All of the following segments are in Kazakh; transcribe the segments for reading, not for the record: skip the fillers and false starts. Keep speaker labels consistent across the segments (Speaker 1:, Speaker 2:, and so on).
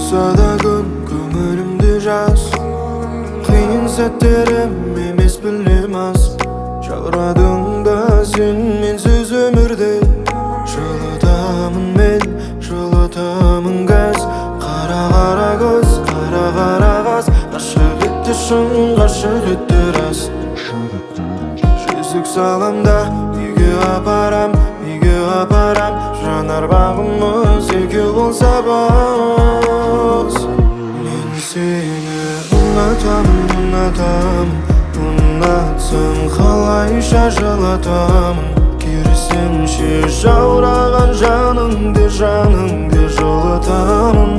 Speaker 1: болса да күн көңілімді жаз. Қиын сәттерім емес білем аз. Жаурадың ба сен менсіз өмірде. Жылытамын мен, жылытамын газ. Қара көз, қара қаз. Ғашық етті шын, ғашық етті рас. Жүзік саламда үйге апарам, үйге апарам. Жанар бағымыз екеу болса боз. Мен сені ұнатамын, ұнатамын. Ұнатсам қалайша жылатамын. Керісінше жаураған жаныңды, жаныңды жылытамын.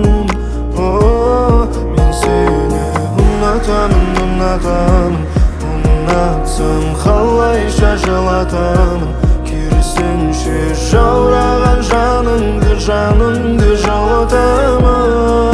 Speaker 1: Мен сені ұнатамын, ұнатамын. Ұнатсам қалайша жылатамын. Керісінше жаураған жаныңды, жаныңды жылытамын.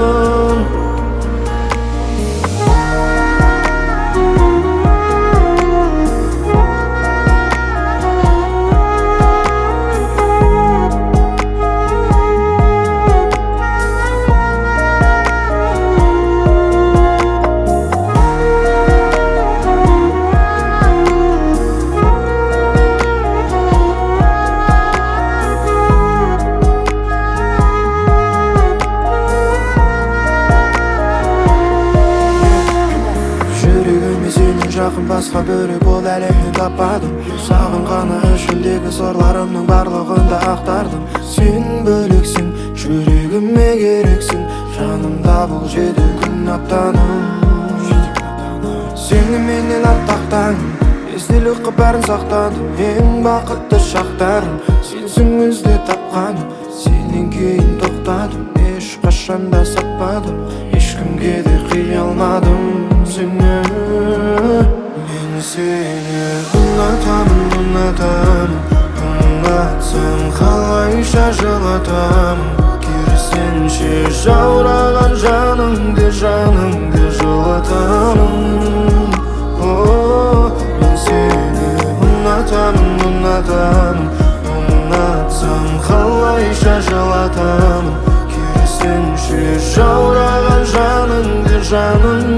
Speaker 1: Жақын басқа бөлек ол әлемнен таппадым. Саған ғана ішімдегі сорларымның барлығында ақтардым. Сен бөлексің, жүрегіме керексің. Жанымда бұл жеті күн аптаным. Сені менен артықтаймын, естелік қып бәрін сақтадым. Ең бақытты шақтарым, сенсің өзде тапқаным. Сенен кейін тоқтадым, ешқашанда сатпадым. Ешкімге де қия алмадым сені. Мен сені ұнатамын, ұнатамын. Ұнатсам қалайша жылатамын. Керісінше жаураған жаныңды, жаныңды жылатамын. Мен сені ұнатамын, ұнатамын. Ұнатсам қалайша жылатамын. Керісінше жаураған жаныңды, жаныңды